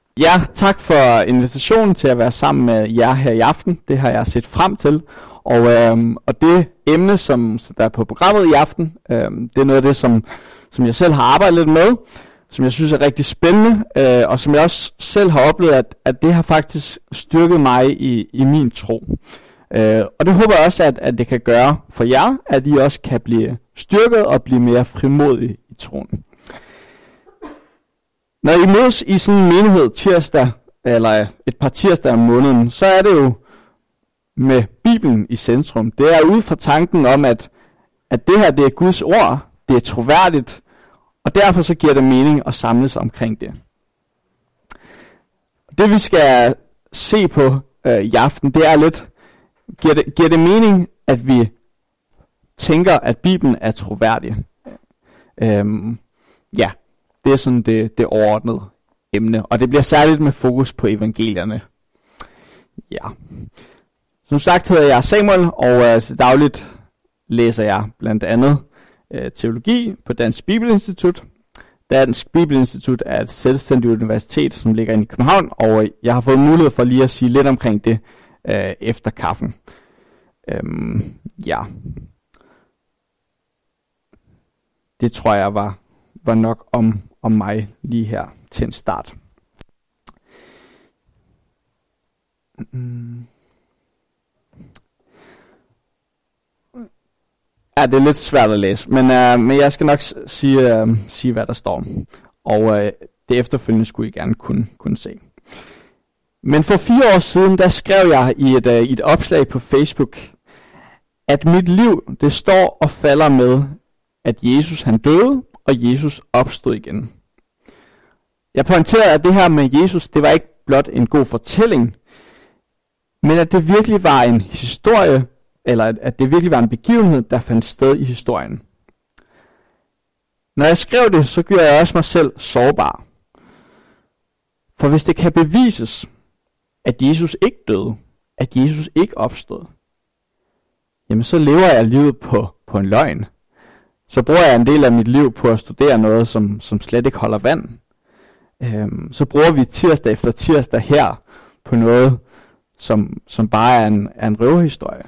Ja, tak for invitationen til at være sammen med jer her i aften. Det har jeg set frem til. Og det emne, som der er på programmet i aften, det er noget af det, som jeg selv har arbejdet lidt med, som jeg synes er rigtig spændende, og som jeg også selv har oplevet, at det har faktisk styrket mig i min tro. Og det håber jeg også, at det kan gøre for jer, at I også kan blive styrket og blive mere frimodige i troen. Når I mødes i sådan en menighed tirsdag, eller et par tirsdag om måneden, så er det jo med Bibelen i centrum. Det er ud fra tanken om, at det her, det er Guds ord, det er troværdigt, og derfor så giver det mening at samles omkring det. Det vi skal se på i aften, det er lidt, giver det mening, at vi tænker, at Bibelen er troværdig? Ja, det er sådan det overordnede emne, og det bliver særligt med fokus på evangelierne. Ja. Som sagt hedder jeg Samuel, og til dagligt læser jeg blandt andet teologi på Dansk Bibelinstitut. Dansk Bibelinstitut er et selvstændigt universitet, som ligger inde i København, og jeg har fået mulighed for lige at sige lidt omkring det efter kaffen. Ja. Det tror jeg var nok om mig lige her til en start. Ja, det er lidt svært at læse, men jeg skal nok sige hvad der står. Og det efterfølgende skulle I gerne kunne se. Men for 4 år siden, der skrev jeg i et opslag på Facebook, at mit liv, det står og falder med, at Jesus han døde, og Jesus opstod igen. Jeg pointerede, at det her med Jesus, det var ikke blot en god fortælling, men at det virkelig var en historie, eller at det virkelig var en begivenhed, der fandt sted i historien. Når jeg skrev det, så gjorde jeg også mig selv sårbar. For hvis det kan bevises, at Jesus ikke døde, at Jesus ikke opstod, jamen så lever jeg livet på en løgn. Så bruger jeg en del af mit liv på at studere noget, som slet ikke holder vand. Så bruger vi tirsdag efter tirsdag her på noget, som bare er en røverhistorie.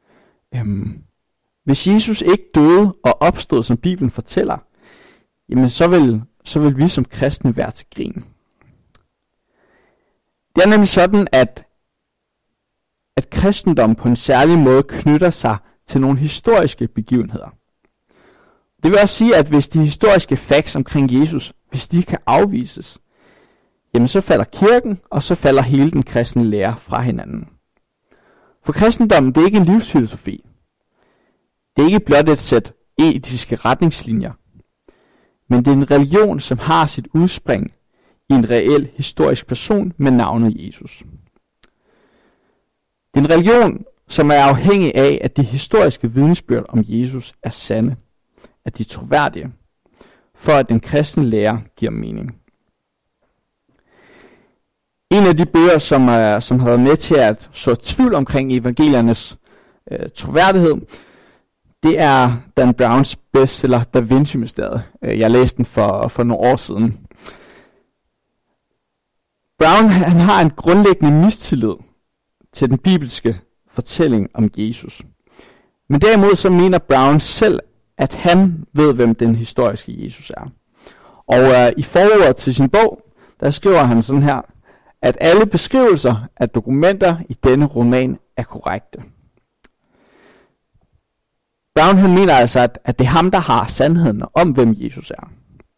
Hvis Jesus ikke døde og opstod, som Bibelen fortæller, jamen så vil vi som kristne være til grin. Det er nemlig sådan, at kristendommen på en særlig måde knytter sig til nogle historiske begivenheder. Det vil også sige, at hvis de historiske facts omkring Jesus, hvis de kan afvises, jamen så falder kirken, og så falder hele den kristne lære fra hinanden. For kristendommen, det er ikke en livsfilosofi. Det er ikke blot et sæt etiske retningslinjer. Men det er en religion, som har sit udspring i en reel historisk person med navnet Jesus. Det er en religion, som er afhængig af, at de historiske vidnesbyrd om Jesus er sande, at de er troværdige, for at den kristne lære giver mening. En af de bøger, som har været med til at så tvivl omkring evangeliernes troværdighed, det er Dan Browns bestseller Da Vinci-mysteriet. Jeg læste den for nogle år siden. Brown han har en grundlæggende mistillid til den bibelske fortælling om Jesus. Men derimod så mener Brown selv, at han ved, hvem den historiske Jesus er. Og i forordet til sin bog, der skriver han sådan her, at alle beskrivelser af dokumenter i denne roman er korrekte. Brown han mener altså, at det er ham, der har sandheden om, hvem Jesus er.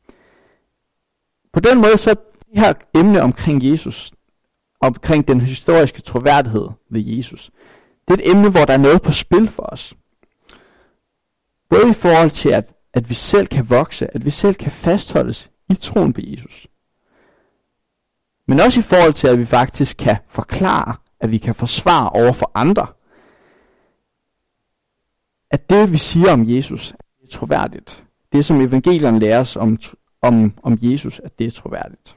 På den måde så det her emne omkring Jesus, omkring den historiske troværdighed ved Jesus, det er et emne, hvor der er noget på spil for os. Både i forhold til, at vi selv kan vokse, at vi selv kan fastholdes i troen på Jesus. Men også i forhold til, at vi faktisk kan forklare, at vi kan forsvare over for andre, at det vi siger om Jesus er troværdigt. Det som evangelierne lærer os om Jesus, at det er troværdigt.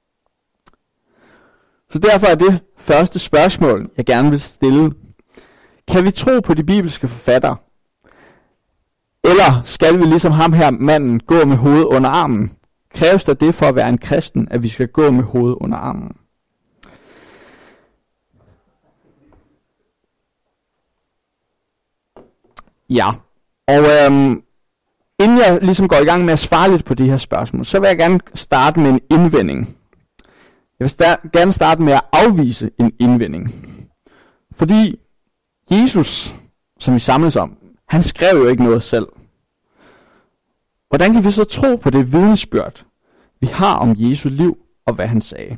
Så derfor er det første spørgsmål, jeg gerne vil stille. Kan vi tro på de bibelske forfattere? Eller skal vi ligesom ham her manden gå med hovedet under armen? Kræves der det for at være en kristen, at vi skal gå med hovedet under armen? Ja, og inden jeg ligesom går i gang med at svare lidt på de her spørgsmål, så vil jeg gerne starte med en indvending. Jeg vil gerne starte med at afvise en indvending. Fordi Jesus, som vi samles om, han skrev jo ikke noget selv. Hvordan kan vi så tro på det vidnesbyrd, vi har om Jesu liv og hvad han sagde?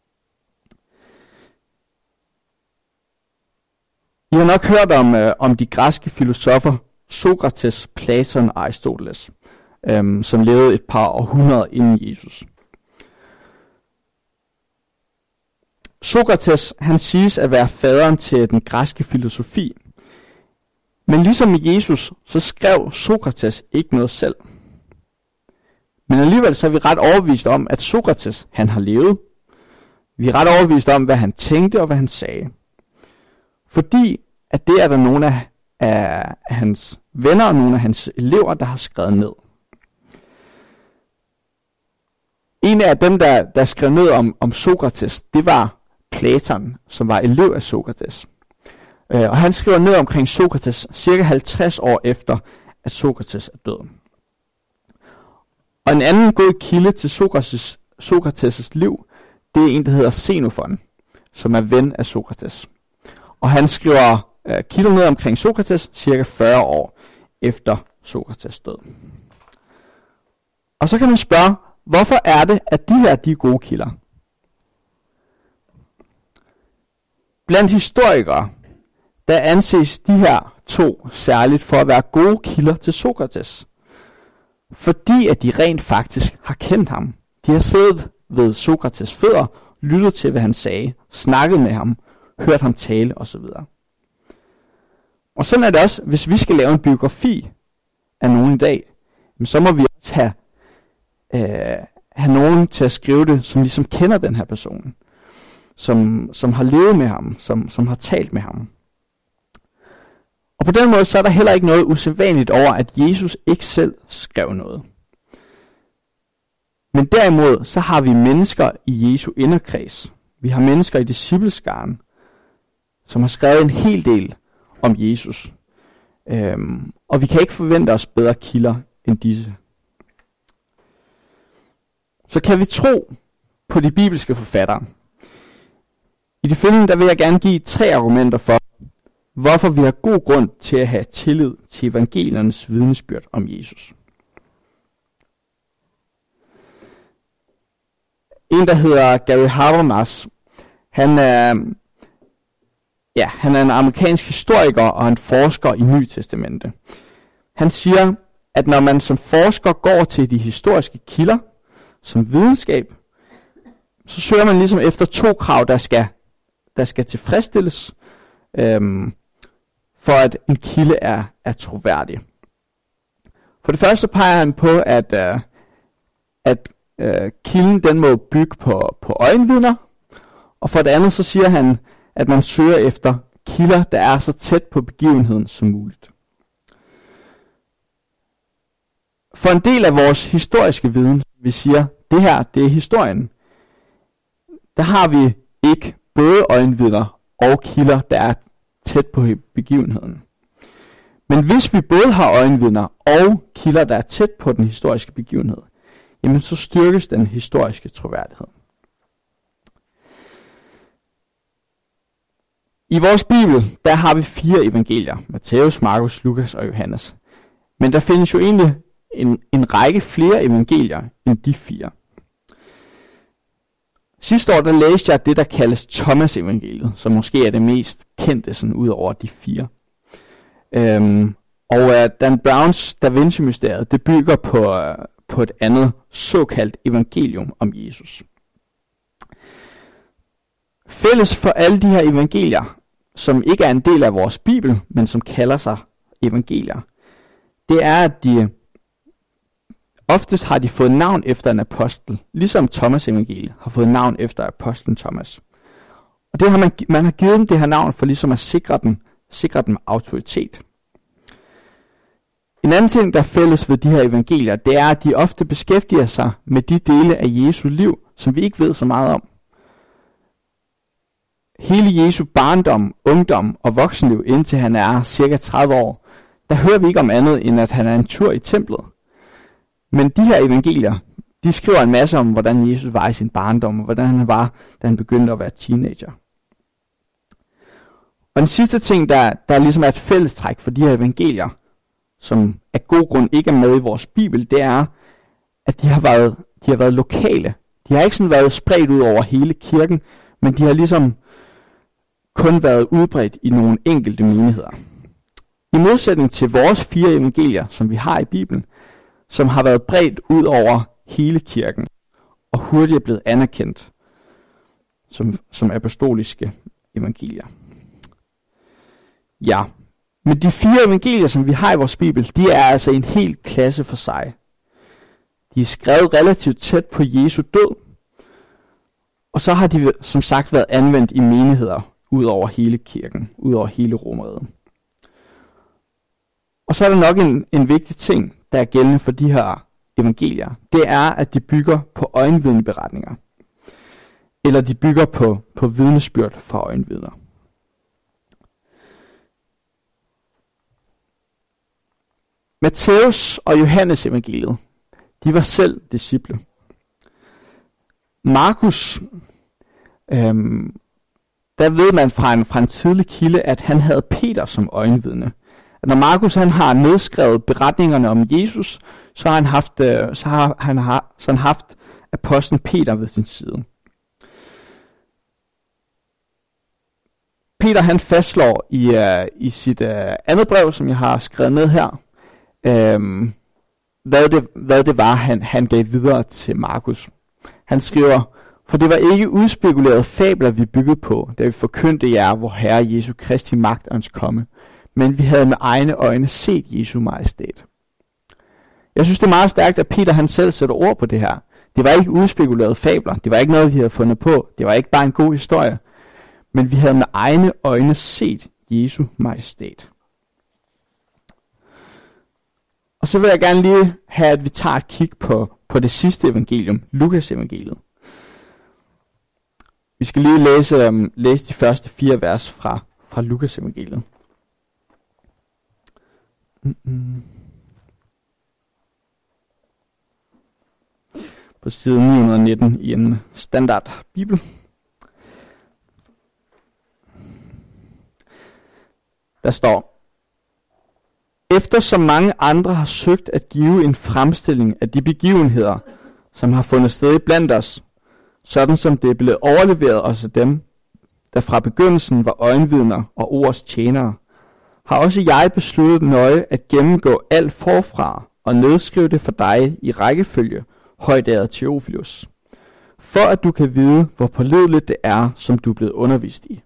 I har nok hørt om de græske filosofer Sokrates, Platon og Aristoteles, som levede et par århundreder inden Jesus. Sokrates, han siges at være faderen til den græske filosofi. Men ligesom med Jesus, så skrev Sokrates ikke noget selv. Men alligevel så er vi ret overbevist om, at Sokrates, han har levet. Vi er ret overbevist om, hvad han tænkte og hvad han sagde. Fordi at det er der nogle af hans venner og nogle af hans elever, der har skrevet ned. En af dem, der skrev ned om Sokrates, det var Platon, som var elev af Sokrates. Og han skriver ned omkring Sokrates cirka 50 år efter, at Sokrates er død. Og en anden god kilde til Sokrates' liv, det er en, der hedder Xenofon, som er ven af Sokrates. Og han skriver kilder ned omkring Sokrates cirka 40 år efter Sokrates død. Og så kan man spørge, hvorfor er det, at de er gode kilder? Blandt historikere, der anses de her to særligt for at være gode kilder til Sokrates. Fordi at de rent faktisk har kendt ham. De har siddet ved Sokrates fødder, lyttet til, hvad han sagde, snakket med ham, hørt ham tale osv. Og sådan er det også, hvis vi skal lave en biografi af nogen i dag, så må vi også have nogen til at skrive det, som ligesom kender den her person. Som har levet med ham, som har talt med ham. Og på den måde, så er der heller ikke noget usædvanligt over, at Jesus ikke selv skrev noget. Men derimod, så har vi mennesker i Jesu inderkreds. Vi har mennesker i discipleskaren, som har skrevet en hel del om Jesus. Og vi kan ikke forvente os bedre kilder end disse. Så kan vi tro på de bibelske forfattere? I det følgende, der vil jeg gerne give 3 argumenter for, hvorfor vi har god grund til at have tillid til evangeliernes vidnesbyrd om Jesus. En, der hedder Gary Habermas, han er en amerikansk historiker og en forsker i Nye Testamente. Han siger, at når man som forsker går til de historiske kilder, som videnskab, så søger man ligesom efter 2 krav, der skal tilfredsstilles, for at en kilde er troværdig. For det første peger han på, at kilden den må bygge på øjenvidner, og for det andet så siger han, at man søger efter kilder, der er så tæt på begivenheden som muligt. For en del af vores historiske viden, vi siger, det her, det er historien, der har vi ikke både øjenvidner og kilder, der er tæt på begivenheden. Men hvis vi både har øjenvidner og kilder, der er tæt på den historiske begivenhed, jamen så styrkes den historiske troværdighed. I vores bibel, der har vi 4 evangelier, Matthæus, Markus, Lukas og Johannes. Men der findes jo egentlig en række flere evangelier end de 4. Sidste år, der læste jeg det, der kaldes Thomas evangeliet, som måske er det mest kendte sådan ud over de 4. Dan Browns Da Vinci-mysteriet, det bygger på et andet såkaldt evangelium om Jesus. Fælles for alle de her evangelier, som ikke er en del af vores bibel, men som kalder sig evangelier, det er, at oftest har de fået navn efter en apostel, ligesom Thomas evangeliet har fået navn efter apostlen Thomas. Og det har man har givet dem det her navn for ligesom at sikre dem autoritet. En anden ting, der er fælles ved de her evangelier, det er, at de ofte beskæftiger sig med de dele af Jesu liv, som vi ikke ved så meget om. Hele Jesu barndom, ungdom og voksenliv, indtil han er cirka 30 år, der hører vi ikke om andet, end at han er en tur i templet. Men de her evangelier, de skriver en masse om, hvordan Jesus var i sin barndom, og hvordan han var, da han begyndte at være teenager. Og den sidste ting, der ligesom er et fællestræk for de her evangelier, som af god grund ikke er med i vores bibel, det er, at de har været lokale. De har ikke sådan været spredt ud over hele kirken, men de har ligesom kun været udbredt i nogle enkelte menigheder. I modsætning til vores 4 evangelier, som vi har i Bibelen, som har været bredt ud over hele kirken, og hurtigt er blevet anerkendt som apostoliske evangelier. Ja, men de 4 evangelier, som vi har i vores Bibel, de er altså en hel klasse for sig. De er skrevet relativt tæt på Jesu død, og så har de som sagt været anvendt i menigheder ud over hele kirken, ud over hele Romerriget. Og så er der nok en vigtig ting, der er gældende for de her evangelier. Det er, at de bygger på øjenvidneberetninger. Eller de bygger på vidnesbyrd fra øjenvidner. Matthæus og Johannes evangeliet, de var selv disciple. Markus, der ved man fra en tidlig kilde, at han havde Peter som øjenvidne. Når Markus han har nedskrevet beretningerne om Jesus, så har han haft apostlen Peter ved sin side. Peter han fastslår i sit andet brev, som jeg har skrevet ned her, hvad det var, han gav videre til Markus. Han skriver, for det var ikke udspekulerede fabler, vi byggede på, da vi forkyndte jer, hvor Herre Jesu Kristi magt og hans komme, men vi havde med egne øjne set Jesu majestæt. Jeg synes, det er meget stærkt, at Peter han selv sætter ord på det her. Det var ikke udspekulerede fabler, det var ikke noget, vi havde fundet på, det var ikke bare en god historie, men vi havde med egne øjne set Jesu majestæt. Og så vil jeg gerne lige have, at vi tager et kig på det sidste evangelium, Lukas evangeliet. Vi skal lige læse de første 4 vers fra Lukas evangeliet. På side 919 i en standard bibel. Der står, eftersom mange andre har søgt at give en fremstilling af de begivenheder, som har fundet sted blandt os, sådan som det er blevet overleveret os af dem, der fra begyndelsen var øjenvidner og ordets tjenere, har også jeg besluttet nøje at gennemgå alt forfra og nedskrive det for dig i rækkefølge, højtæret Theophilus, for at du kan vide, hvor pålideligt det er, som du er blevet undervist i.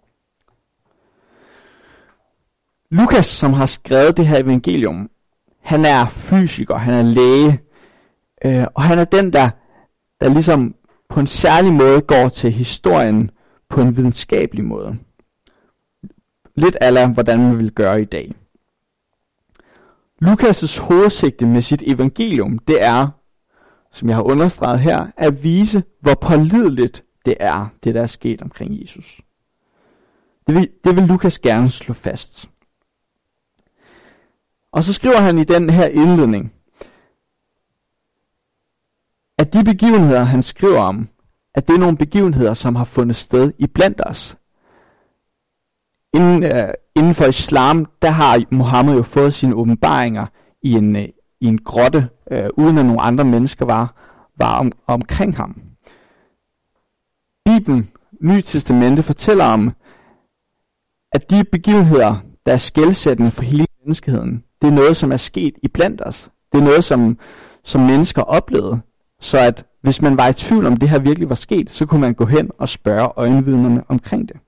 Lukas, som har skrevet det her evangelium, han er fysiker, han er læge, og han er den, der ligesom på en særlig måde går til historien på en videnskabelig måde. Lidt ala, hvordan man vil gøre i dag. Lukas' hovedsigte med sit evangelium, det er, som jeg har understreget her, at vise, hvor pålideligt det er, det der er sket omkring Jesus. Det vil Lukas gerne slå fast. Og så skriver han i den her indledning, at de begivenheder, han skriver om, at det er nogle begivenheder, som har fundet sted iblandt os. Inden for islam, der har Muhammed jo fået sine åbenbaringer i en grotte, uden at nogle andre mennesker var omkring ham. Bibelen, Nye Testamente, fortæller om, at de begivenheder, der er skelsættende for hele menneskeheden, det er noget, som er sket iblandt os. Det er noget, som mennesker oplevede. Så at hvis man var i tvivl om det her virkelig var sket, så kunne man gå hen og spørge øjenvidnerne omkring det.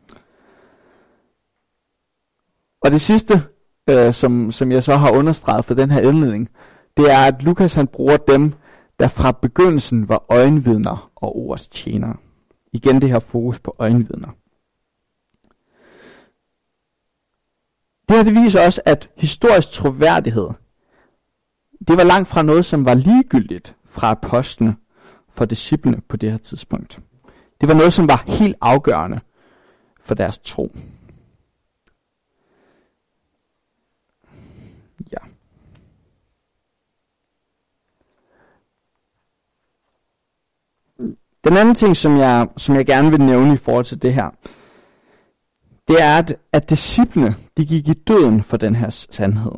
Og det sidste, som jeg så har understreget for den her indledning, det er, at Lukas han bruger dem, der fra begyndelsen var øjenvidner og ordets tjenere. Igen det her fokus på øjenvidner. Det her det viser også, at historisk troværdighed, det var langt fra noget, som var ligegyldigt fra apostlene for disciplene på det her tidspunkt. Det var noget, som var helt afgørende for deres tro. Ja. Den anden ting, som jeg gerne vil nævne i forhold til det her, det er, at disciplene, de gik i døden for den her sandhed.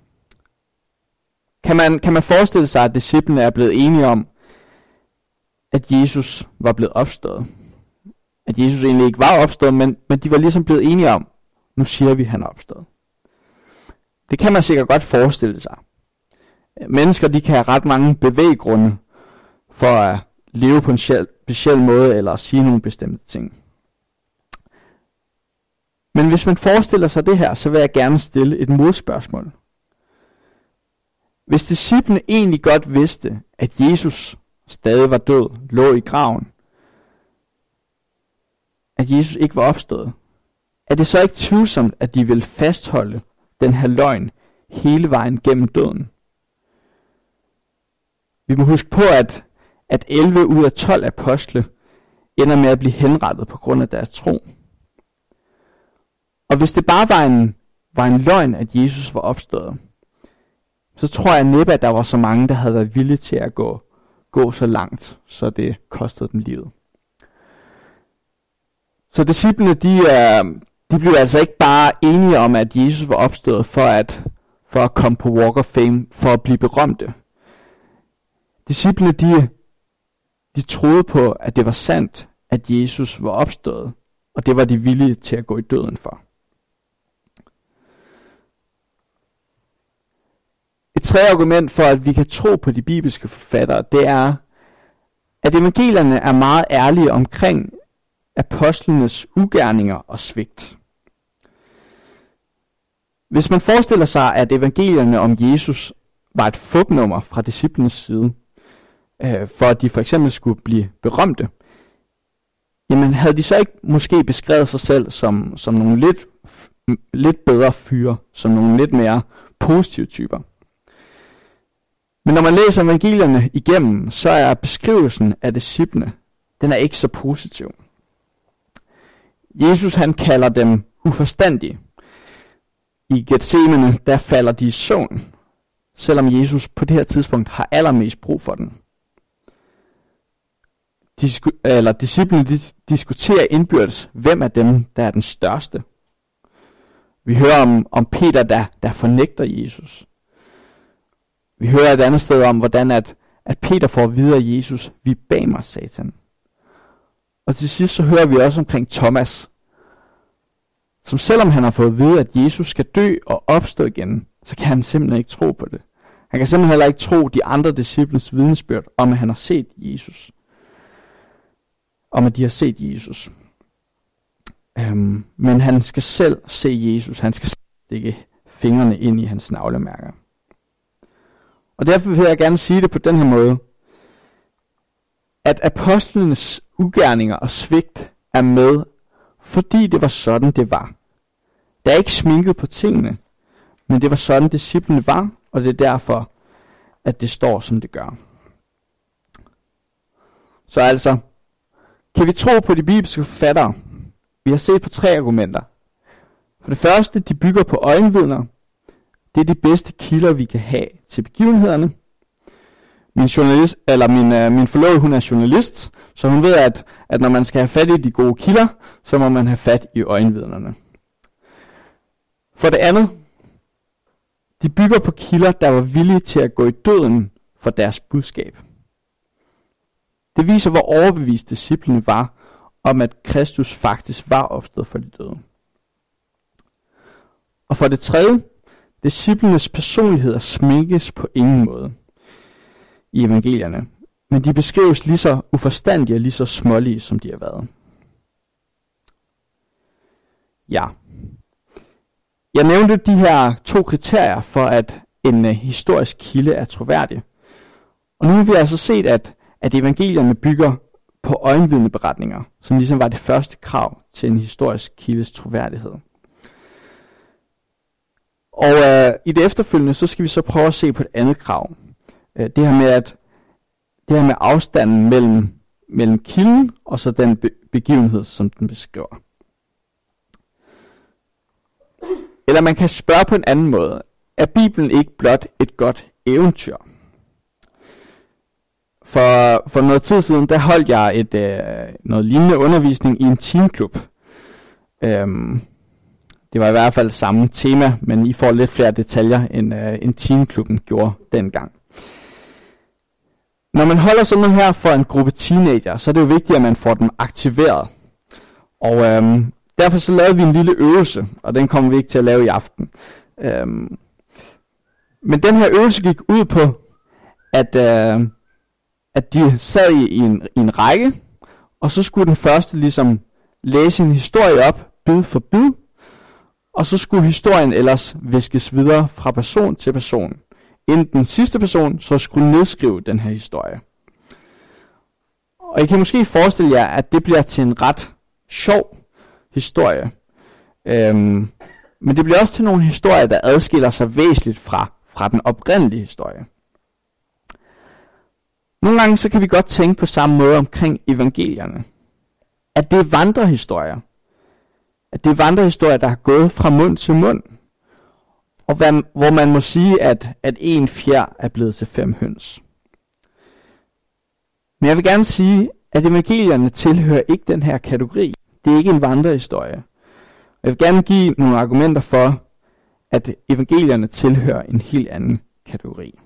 Kan man forestille sig, at disciplene er blevet enige om, at Jesus var blevet opstået? At Jesus egentlig ikke var opstået, men de var ligesom blevet enige om, nu siger vi, at han er opstået. Det kan man sikkert godt forestille sig. Mennesker, de kan have ret mange bevæggrunde for at leve på en speciel måde, eller sige nogle bestemte ting. Men hvis man forestiller sig det her, så vil jeg gerne stille et modspørgsmål. Hvis disciplene egentlig godt vidste, at Jesus stadig var død, lå i graven, at Jesus ikke var opstået, er det så ikke tvivlsomt, at de vil fastholde den her løgn hele vejen gennem døden? Vi må huske på, at 11 ud af 12 apostle ender med at blive henrettet på grund af deres tro. Og hvis det bare var en løgn, at Jesus var opstået, så tror jeg næppe, at der var så mange, der havde været villige til at gå så langt, så det kostede dem livet. Så disciplene, de blev altså ikke bare enige om, at Jesus var opstået for at komme på Walk of Fame, for at blive berømte. Disciplene, de troede på, at det var sandt, at Jesus var opstået, og det var de villige til at gå i døden for. Et tredje argument for, at vi kan tro på de bibelske forfattere, det er, at evangelierne er meget ærlige omkring apostlenes ugerninger og svigt. Hvis man forestiller sig, at evangelierne om Jesus var et fupnummer fra disciplenes side, for at de for eksempel skulle blive berømte, jamen havde de så ikke måske beskrevet sig selv som nogle lidt bedre fyre, som nogle lidt mere positive typer. Men når man læser evangelierne igennem, så er beskrivelsen af disciplene, den er ikke så positiv. Jesus, han kalder dem uforstandige. I Getsemane, der falder de i søvn, selvom Jesus på det her tidspunkt har allermest brug for den. Disciplene diskuterer indbyrdes, hvem af dem, der er den største. Vi hører om Peter, der fornægter Jesus. Vi hører et andet sted om, hvordan at Peter får at vide af Jesus, vi bag mig, Satan. Og til sidst så hører vi også omkring Thomas, som selvom han har fået at vide, at Jesus skal dø og opstå igen, så kan han simpelthen ikke tro på det. Han kan simpelthen heller ikke tro de andre disciples vidnesbyrd om, at han har set Jesus. Om at de har set Jesus. Men han skal selv se Jesus. Han skal stikke fingrene ind i hans navlemærker. Og derfor vil jeg gerne sige det på den her måde, at apostlenes ugerninger og svigt er med, fordi det var sådan, det var. Der er ikke sminket på tingene, men det var sådan, disciplene var, og det er derfor, at det står, som det gør. Så altså, kan vi tro på de bibelske forfattere? Vi har set på 3 argumenter. For det første, de bygger på øjenvidner. Det er de bedste kilder, vi kan have til begivenhederne. Min forlovede, hun er journalist, så hun ved, at når man skal have fat i de gode kilder, så må man have fat i øjenvidnerne. For det andet, de bygger på kilder, der var villige til at gå i døden for deres budskab. Det viser, hvor overbevist disciplene var om, at Kristus faktisk var opstået for de døde. Og for det tredje, disciplenes personligheder sminkes på ingen måde i evangelierne, men de beskrives lige så uforstandige og lige så smålige, som de har været. Ja. Jeg nævnte de her 2 kriterier for, at en historisk kilde er troværdig. Og nu har vi altså set, at evangelierne bygger på øjenvidneberetninger, som ligesom var det første krav til en historisk kildes troværdighed. Og i det efterfølgende, så skal vi så prøve at se på et andet krav. Det her med afstanden mellem kilden og så den begivenhed, som den beskriver. Eller man kan spørge på en anden måde. Er Bibelen ikke blot et godt eventyr? For noget tid siden, der holdt jeg noget lignende undervisning i en teenklub. Det var i hvert fald samme tema, men I får lidt flere detaljer, end teenklubben gjorde dengang. Når man holder sådan noget her for en gruppe teenager, så er det jo vigtigt, at man får dem aktiveret. Og derfor så lavede vi en lille øvelse, og den kommer vi ikke til at lave i aften. Men den her øvelse gik ud på, at de sad i en række, og så skulle den første ligesom læse en historie op, bid for bid, og så skulle historien ellers viskes videre fra person til person, inden den sidste person så skulle nedskrive den her historie. Og I kan måske forestille jer, at det bliver til en ret sjov historie. Men det bliver også til nogle historier, der adskiller sig væsentligt fra den oprindelige historie. Nogle gange så kan vi godt tænke på samme måde omkring evangelierne. At det er vandrehistorier. At det er vandrehistorier, der har gået fra mund til mund. Og hvor man må sige, at en fjer er blevet til 5 høns. Men jeg vil gerne sige, at evangelierne tilhører ikke den her kategori. Det er ikke en vandrehistorie. Jeg vil gerne give nogle argumenter for, at evangelierne tilhører en helt anden kategori.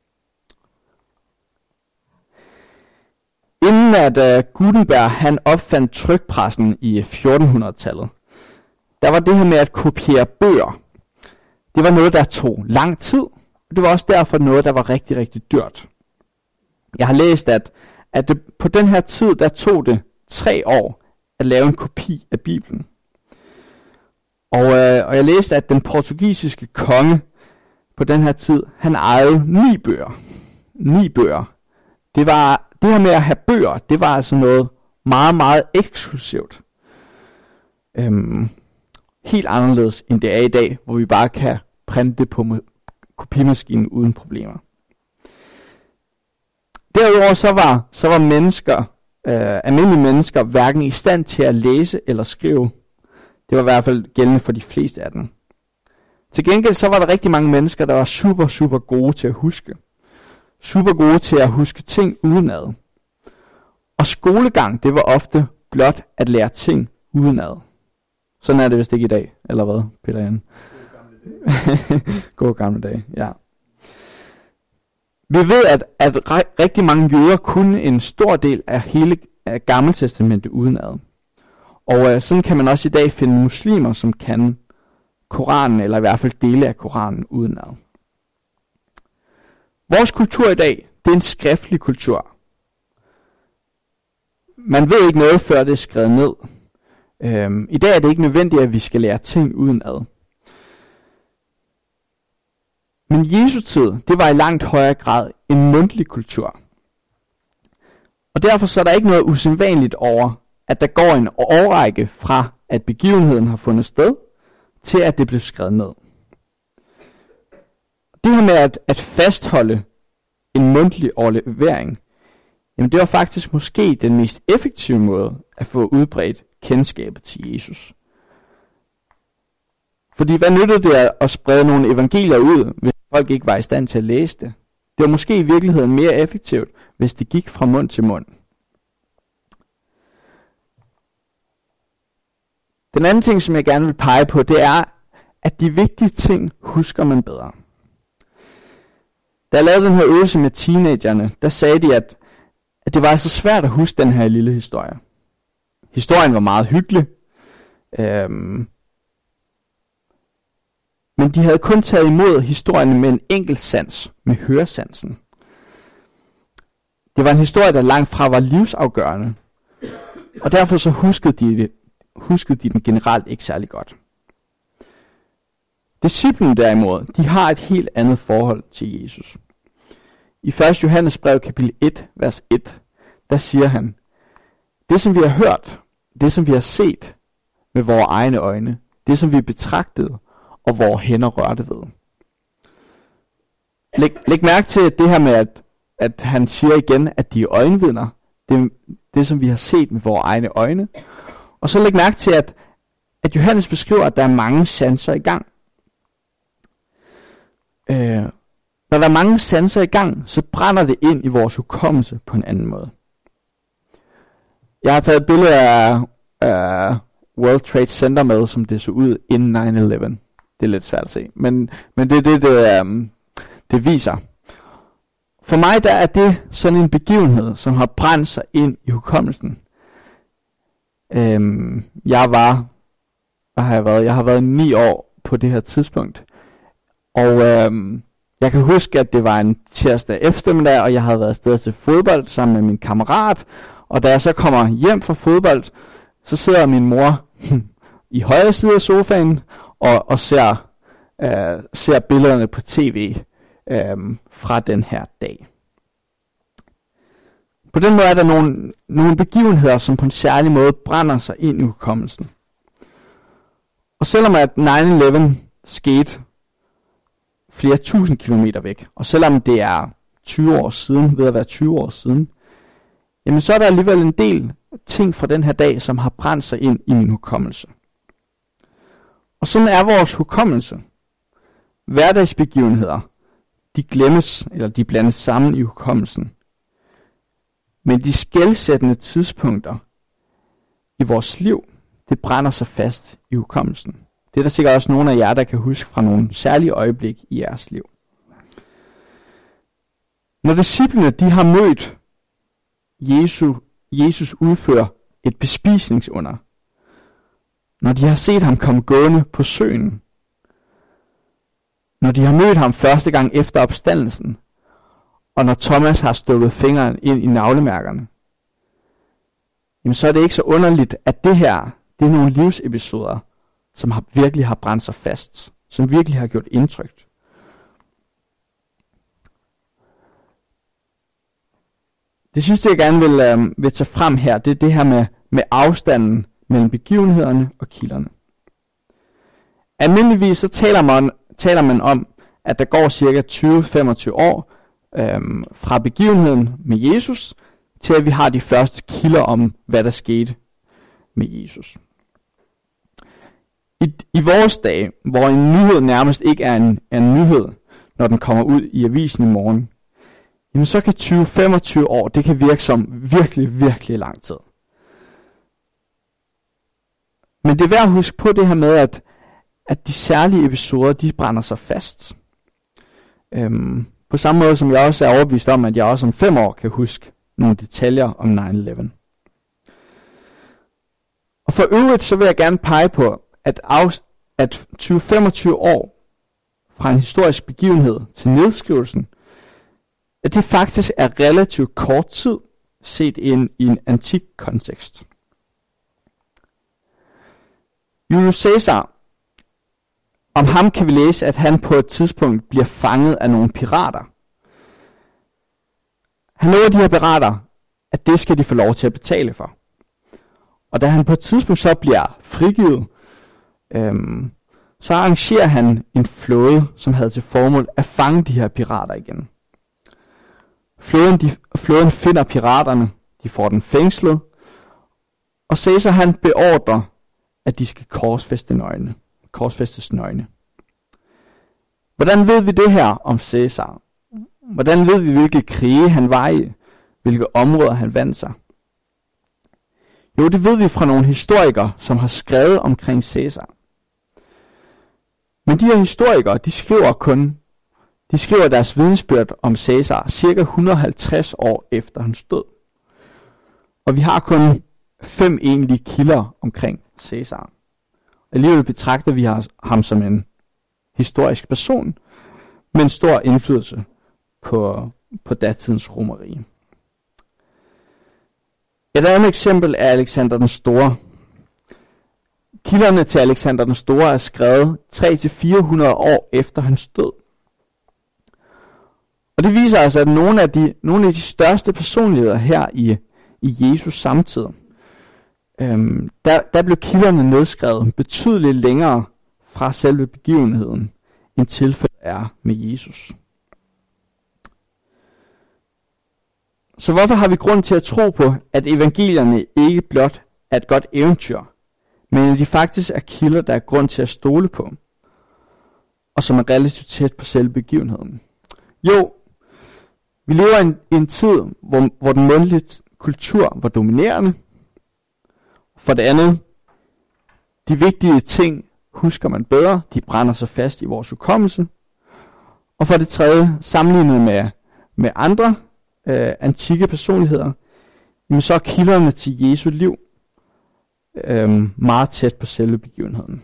Inden at Gutenberg han opfandt trykpressen i 1400-tallet, der var det her med at kopiere bøger. Det var noget, der tog lang tid, og det var også derfor noget, der var rigtig, rigtig dyrt. Jeg har læst, at det, på den her tid, der tog det 3 år at lave en kopi af Bibelen. Og jeg læste, at den portugisiske konge på den her tid, han ejede 9 bøger. 9 bøger. Det her med at have bøger, det var altså noget meget, meget eksklusivt. Helt anderledes end det er i dag, hvor vi bare kan printe det på kopimaskinen uden problemer. Derudover så var mennesker, almindelige mennesker hverken i stand til at læse eller skrive. Det var i hvert fald gældende for de fleste af dem. Til gengæld så var der rigtig mange mennesker, der var super, super gode til at huske. Super gode til at huske ting udenad. Og skolegang, det var ofte blot at lære ting udenad. Sådan er det vist ikke i dag, eller hvad, Peter Jan? God gamle dage, ja. Vi ved, at rigtig mange jøder kunne en stor del af hele Gammeltestamentet udenad. Og sådan kan man også i dag finde muslimer, som kan Koranen, eller i hvert fald dele af Koranen udenad. Vores kultur i dag, det er en skriftlig kultur. Man ved ikke noget, før det er skrevet ned. I dag er det ikke nødvendigt, at vi skal lære ting udenad. Men Jesu tid, det var i langt højere grad en mundtlig kultur. Og derfor så er der ikke noget usædvanligt over, at der går en årrække fra, at begivenheden har fundet sted, til at det blev skrevet ned. Det her med at fastholde en mundtlig overlevering, jamen det var faktisk måske den mest effektive måde at få udbredt kendskabet til Jesus. Fordi hvad nyttede det at sprede nogle evangelier ud, hvis folk ikke var i stand til at læse det? Det var måske i virkeligheden mere effektivt, hvis det gik fra mund til mund. Den anden ting, som jeg gerne vil pege på, det er, at de vigtige ting husker man bedre. Da jeg lavede den her øvelse med teenagerne, der sagde de, at det var altså svært at huske den her lille historie. Historien var meget hyggelig, men de havde kun taget imod historien med en enkelt sans, med høresansen. Det var en historie, der langt fra var livsafgørende, og derfor så huskede de den generelt ikke særlig godt. Disciplene derimod, de har et helt andet forhold til Jesus. I 1. Johannes brev kapitel 1, vers 1, der siger han, det som vi har hørt, det som vi har set med vores egne øjne, det som vi har betragtet og hvor hænder rørte ved. Læg mærke til det her med, at han siger igen, at de er øjenvidner. Det som vi har set med vores egne øjne. Og så læg mærke til, at Johannes beskriver, at der er mange sanser i gang. Når der er mange sanser i gang, så brænder det ind i vores hukommelse på en anden måde. Jeg har taget et billede af World Trade Center med, som det så ud inden 9/11. Det er lidt svært at se, men det viser. For mig der er det sådan en begivenhed, som har brændt sig ind i hukommelsen. Jeg har været 9 år på det her tidspunkt, og jeg kan huske, at det var en tirsdag eftermiddag, og jeg havde været afsted til fodbold sammen med min kammerat, og da jeg så kommer hjem fra fodbold, så sidder min mor i højre side af sofaen og ser billederne på tv fra den her dag. På den måde er der nogle begivenheder, som på en særlig måde brænder sig ind i hukommelsen. Og selvom at 9/11 skete flere tusind kilometer væk, og selvom det er 20 år siden, ved at være 20 år siden, jamen så er der alligevel en del ting fra den her dag, som har brændt sig ind i min hukommelse. Og sådan er vores hukommelse. Hverdagsbegivenheder, de glemmes, eller de blandes sammen i hukommelsen. Men de skelsættende tidspunkter i vores liv, det brænder sig fast i hukommelsen. Det er der sikkert også nogle af jer, der kan huske fra nogle særlige øjeblik i jeres liv. Når disciplene de har mødt Jesus udføre et bespisningsunder, når de har set ham komme gående på søen, når de har mødt ham første gang efter opstandelsen, og når Thomas har stukket fingeren ind i navlemærkerne, jamen så er det ikke så underligt, at det her, det er nogle livsepisoder, som virkelig har brændt sig fast, som virkelig har gjort indtryk. Det sidste, jeg gerne vil tage frem her, det er det her med afstanden mellem begivenhederne og kilderne. Almindeligvis så taler man om, at der går cirka 20-25 år fra begivenheden med Jesus, til at vi har de første kilder om, hvad der skete med Jesus. I vores dage, hvor en nyhed nærmest ikke er en nyhed, når den kommer ud i avisen i morgen, jamen så kan 20-25 år, det kan virke som virkelig, virkelig lang tid. Men det er værd at huske på det her med, at de særlige episoder, de brænder sig fast. På samme måde som jeg også er overbevist om, at jeg også om 5 år kan huske nogle detaljer om 9/11. Og for øvrigt så vil jeg gerne pege på, at 20-25 år fra en historisk begivenhed til nedskrivelsen, at det faktisk er relativt kort tid set i en antik kontekst. Julius Caesar, om ham kan vi læse, at han på et tidspunkt bliver fanget af nogle pirater. Han lover de her pirater, at det skal de få lov til at betale for. Og da han på et tidspunkt så bliver frigivet, så arrangerer han en flåde, som havde til formål at fange de her pirater igen. Flåden finder piraterne, de får den fængslet, og Caesar han beordrer, at de skal korsfæstes nøgne. Hvordan ved vi det her om Caesar? Hvordan ved vi, hvilke krige han var i? Hvilke områder han vandt sig? Jo, det ved vi fra nogle historikere, som har skrevet omkring Caesar. Men de her historikere, de skriver deres vidnesbyrd om Caesar cirka 150 år efter hans død. Og vi har kun 5 egentlige kilder omkring Caesar. Alligevel betragter vi ham som en historisk person med en stor indflydelse på datidens romerrige. Et andet eksempel er Alexander den Store. Kilderne til Alexander den Store er skrevet 300-400 år efter hans død. Og det viser altså, at nogle af de største personligheder her i Jesus samtid, der blev kilderne nedskrevet betydeligt længere fra selve begivenheden, end tilfældet er med Jesus. Så hvorfor har vi grund til at tro på, at evangelierne ikke blot er et godt eventyr, men at de faktisk er kilder, der er grund til at stole på, og som er relativt tæt på selve begivenheden? Jo, vi lever i en tid, hvor den mundtlige kultur var dominerende. For det andet, de vigtige ting husker man bedre, de brænder sig fast i vores hukommelse. Og for det tredje, sammenlignet med andre antikke personligheder, jamen så er kilderne til Jesu liv meget tæt på selve begivenheden.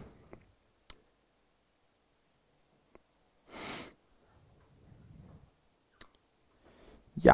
Ja.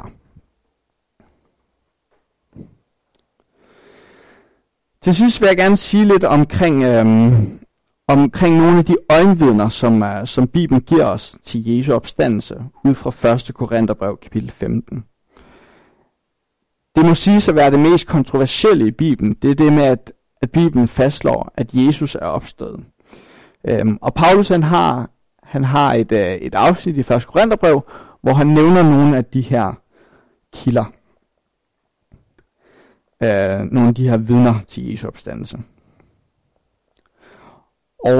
Til sidst vil jeg gerne sige lidt omkring nogle af de øjenvidner, som Bibelen giver os til Jesu opstandelse, ud fra 1. Korintherbrev kapitel 15. Det må siges at være det mest kontroversielle i Bibelen. Det er det med, at Bibelen fastslår, at Jesus er opstået. Og Paulus han har et afsnit i 1. Korintherbrev, hvor han nævner nogle af de her kilder. Nogle af de her vidner til Jesu opstandelse. Og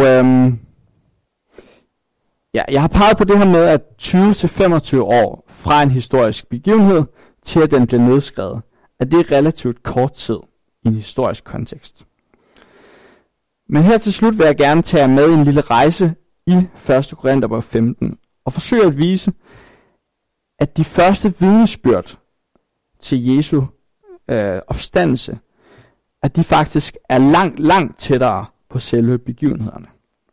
jeg har peget på det her med, at 20-25 år fra en historisk begivenhed til at den bliver nedskrevet, at det er relativt kort tid i en historisk kontekst. Men her til slut vil jeg gerne tage med en lille rejse i 1. Korintherbrev 15 og forsøge at vise, at de første vidnesbyrd til Jesu opstandelse, at de faktisk er langt tættere på selve begivenhederne.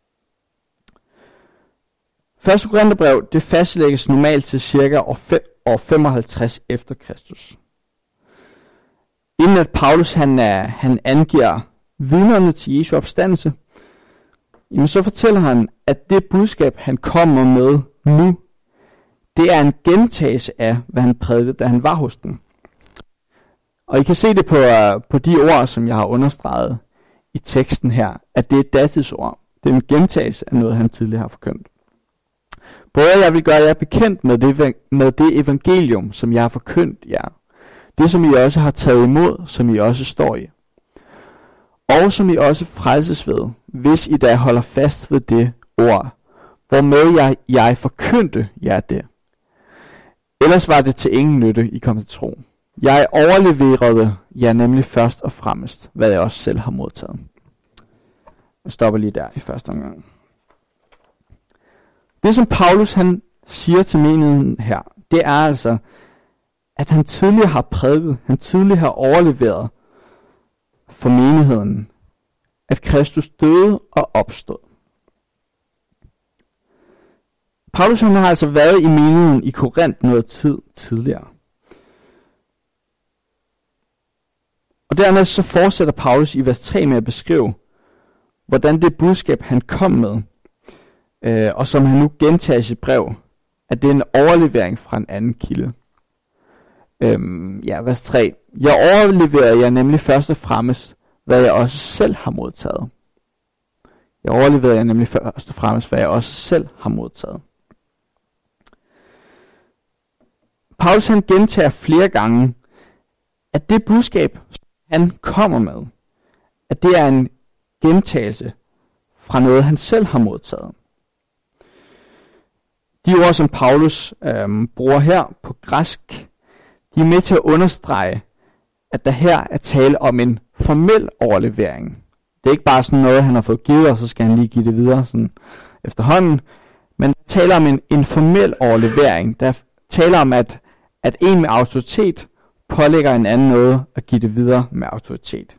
1. Korintherbrev, det fastlægges normalt til cirka år 55 efter Kristus. Inden at Paulus han angiver vidnerne til Jesu opstandelse, jamen så fortæller han, at det budskab, han kommer med nu, det er en gentagelse af, hvad han prædikede, da han var hos dem. Og I kan se det på de ord, som jeg har understreget i teksten her, at det er et datidsord. Det er en gentagelse af noget, han tidligere har forkyndt. Både jeg vil gøre jer bekendt med det evangelium, som jeg har forkyndt jer. Det, som I også har taget imod, som I også står i. Og som I også frelses ved, hvis I da holder fast ved det ord, hvormed jeg forkyndte jer det. Ellers var det til ingen nytte, I kom til tro. Jeg overleverede jer nemlig først og fremmest, hvad jeg også selv har modtaget. Jeg stopper lige der i første omgang. Det som Paulus han siger til menigheden her, det er altså, at han tidligere har prædiket, han tidligere har overleveret for menigheden, at Kristus døde og opstod. Paulus han har altså været i menigheden i Korinth noget tid tidligere. Og dernæst så fortsætter Paulus i vers 3 med at beskrive, hvordan det budskab han kom med, og som han nu gentager i sit brev, at det er en overlevering fra en anden kilde. Vers 3. Jeg overleverer jer nemlig først og fremmest, hvad jeg også selv har modtaget. Jeg overleverer jer nemlig først og fremmest, hvad jeg også selv har modtaget. Paulus han gentager flere gange, at det budskab, han kommer med, at det er en gentagelse fra noget, han selv har modtaget. De ord, som Paulus bruger her på græsk, de er med til at understrege, at der her er tale om en formel overlevering. Det er ikke bare sådan noget, han har fået givet, og så skal han lige give det videre sådan efterhånden. Men der taler om en formel overlevering. Der taler om, at en med autoritet pålægger en anden noget at give det videre med autoritet.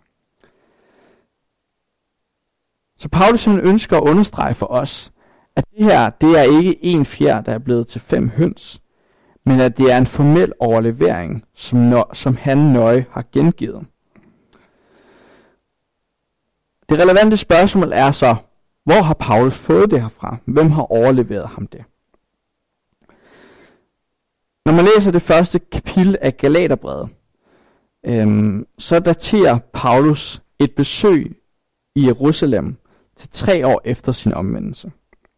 Så Paulus ønsker at understrege for os, at det her, det er ikke en fjer, der er blevet til 5 høns, men at det er en formel overlevering, som han nøje har gengivet. Det relevante spørgsmål er så, hvor har Paulus fået det herfra? Hvem har overleveret ham det? Når man læser det første kapitel af Galaterbrevet, så daterer Paulus et besøg i Jerusalem til 3 år efter sin omvendelse.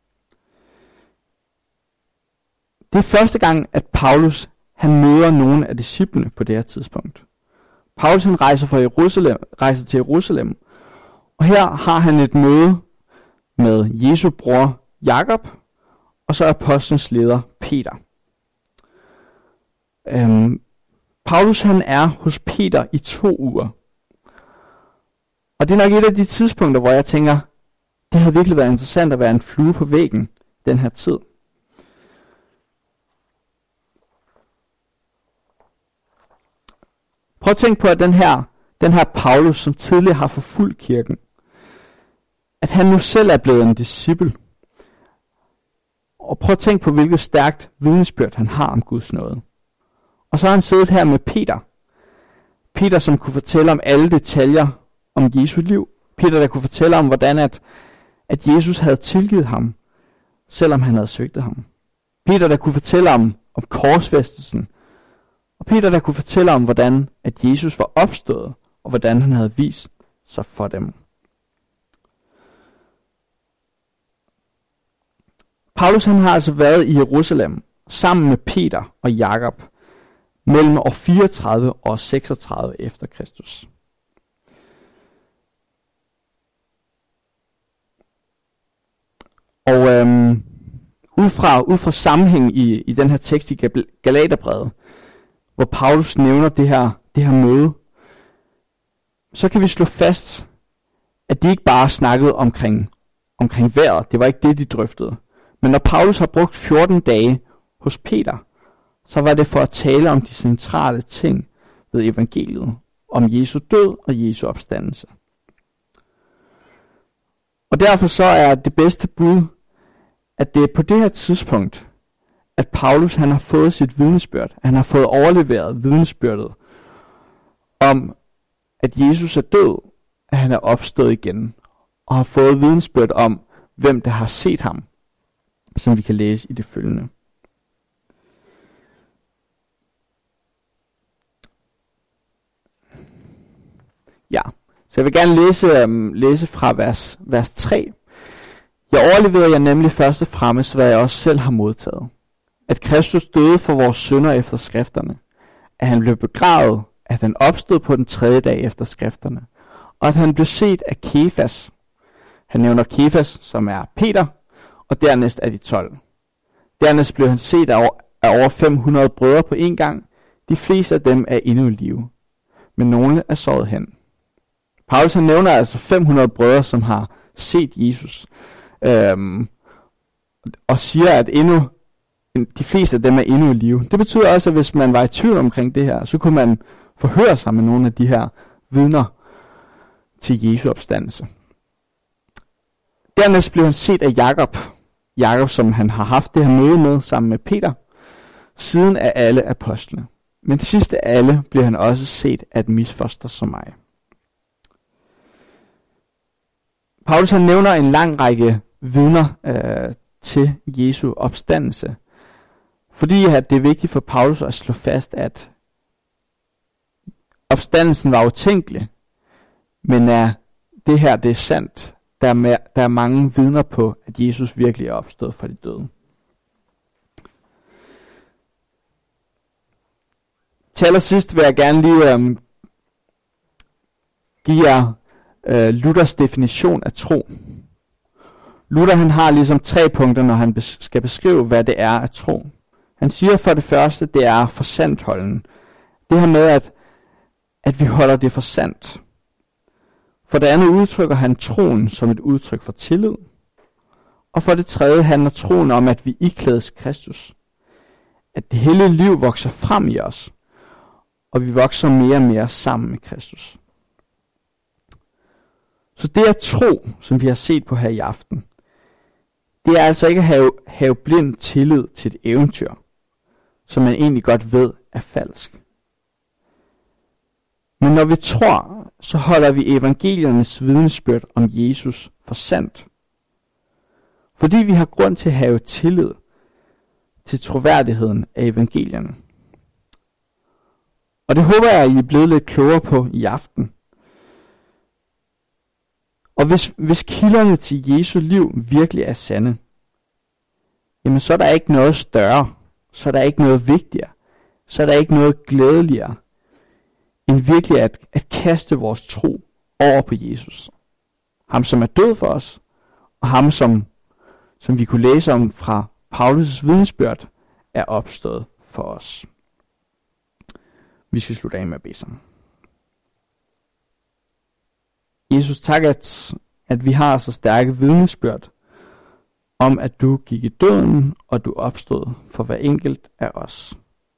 Det er første gang, at Paulus han møder nogle af disciplene på det her tidspunkt. Paulus han rejser til Jerusalem, og her har han et møde med Jesu bror Jakob, og så apostlens leder Peter. Paulus han er hos Peter i 2 uger. Og det er nok et af de tidspunkter, hvor jeg tænker, det havde virkelig været interessant at være en flue på væggen den her tid. Prøv at tænke på, at den her Paulus, som tidligere har forfulgt kirken, at han nu selv er blevet en disciple. Og prøv at tænke på, hvilket stærkt vidnesbyrd han har om Guds nåde. Og så har han siddet her med Peter. Peter, som kunne fortælle om alle detaljer om Jesu liv. Peter, der kunne fortælle om, hvordan at Jesus havde tilgivet ham, selvom han havde svigtet ham. Peter, der kunne fortælle om korsfæstelsen. Og Peter, der kunne fortælle om, hvordan at Jesus var opstået, og hvordan han havde vist sig for dem. Paulus han har altså været i Jerusalem sammen med Peter og Jakob mellem år 34 og 36 efter Kristus. Og ud fra sammenhæng i den her tekst i Galaterbrevet, hvor Paulus nævner det her møde, så kan vi slå fast, at de ikke bare snakkede omkring vejret. Det var ikke det, de drøftede. Men når Paulus har brugt 14 dage hos Peter, så var det for at tale om de centrale ting ved evangeliet, om Jesu død og Jesu opstandelse. Og derfor så er det bedste bud, at det er på det her tidspunkt, at Paulus han har fået sit vidnesbyrd. Han har fået overleveret vidnesbyrdet om, at Jesus er død, at han er opstået igen, og har fået vidnesbyrd om, hvem der har set ham, som vi kan læse i det følgende. Ja, så jeg vil gerne læse fra vers 3. Jeg overleverede jer nemlig først og fremmest, hvad jeg også selv har modtaget. At Kristus døde for vores synder efter skrifterne. At han blev begravet, at han opstod på den 3. dag efter skrifterne. Og at han blev set af Kefas. Han nævner Kefas, som er Peter, og dernæst af de 12. Dernæst blev han set af over 500 brødre på en gang. De fleste af dem er endnu i live, men nogle er såret hen. Paulus han nævner altså 500 brødre, som har set Jesus, og siger, at de fleste af dem er endnu i live. Det betyder også, at hvis man var i tvivl omkring det her, så kunne man forhøre sig med nogle af de her vidner til Jesu opstandelse. Dernæst blev han set af Jakob, som han har haft det her møde med sammen med Peter, siden af alle apostlene. Men sidst af alle blev han også set af et misfoster som mig. Paulus han nævner en lang række vidner til Jesu opstandelse, fordi at det er vigtigt for Paulus at slå fast, at opstandelsen var utænkelig, men det her det er sandt. Der er mange vidner på, at Jesus virkelig er opstået fra de døde. Til allersidst vil jeg gerne lige give jer Luthers definition af tro. Luther han har ligesom 3 punkter, når han skal beskrive, hvad det er at tro. Han siger for det første, det er for sandholden. Det her med, at vi holder det for sandt. For det andet udtrykker han troen som et udtryk for tillid. Og for det tredje handler troen om, at vi iklædes Kristus. At det hellige liv vokser frem i os, og vi vokser mere og mere sammen med Kristus. Så det at tro, som vi har set på her i aften, det er altså ikke at have blind tillid til et eventyr, som man egentlig godt ved er falsk. Men når vi tror, så holder vi evangeliernes vidnesbyrd om Jesus for sandt. Fordi vi har grund til at have tillid til troværdigheden af evangelierne. Og det håber jeg, at I er blevet lidt klogere på i aften. Og hvis kilderne til Jesu liv virkelig er sande, jamen så er der ikke noget større, så er der ikke noget vigtigere, så er der ikke noget glædeligere, end virkelig at kaste vores tro over på Jesus. Ham, som er død for os, og ham, som vi kunne læse om fra Paulus' vidnesbyrd, er opstået for os. Vi skal slutte af med at bede sammen. Jesus, tak, at vi har så stærke vidnesbyrd om, at du gik i døden, og du opstod for hver enkelt af os.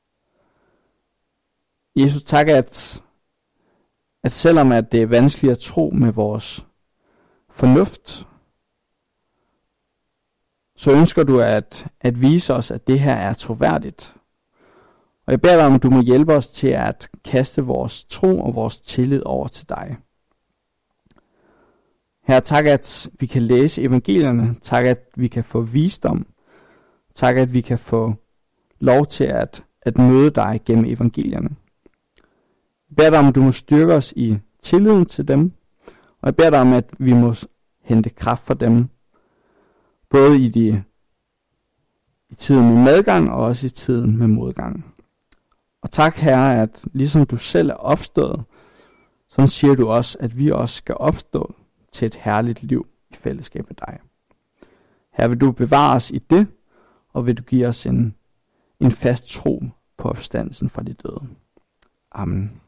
Jesus, tak, at selvom at det er vanskeligt at tro med vores fornuft, så ønsker du at vise os, at det her er troværdigt. Og jeg beder dig om, du må hjælpe os til at kaste vores tro og vores tillid over til dig. Herre, tak, at vi kan læse evangelierne. Tak, at vi kan få visdom. Tak, at vi kan få lov til at møde dig gennem evangelierne. Jeg beder dig om, du må styrke os i tilliden til dem. Og jeg beder dig om, at vi må hente kraft fra dem. Både i tiden med medgang og også i tiden med modgang. Og tak, Herre, at ligesom du selv er opstået, så siger du også, at vi også skal opstå til et herligt liv i fællesskab med dig. Her vil du bevare os i det, og vil du give os en fast tro på opstandelsen fra de døde. Amen.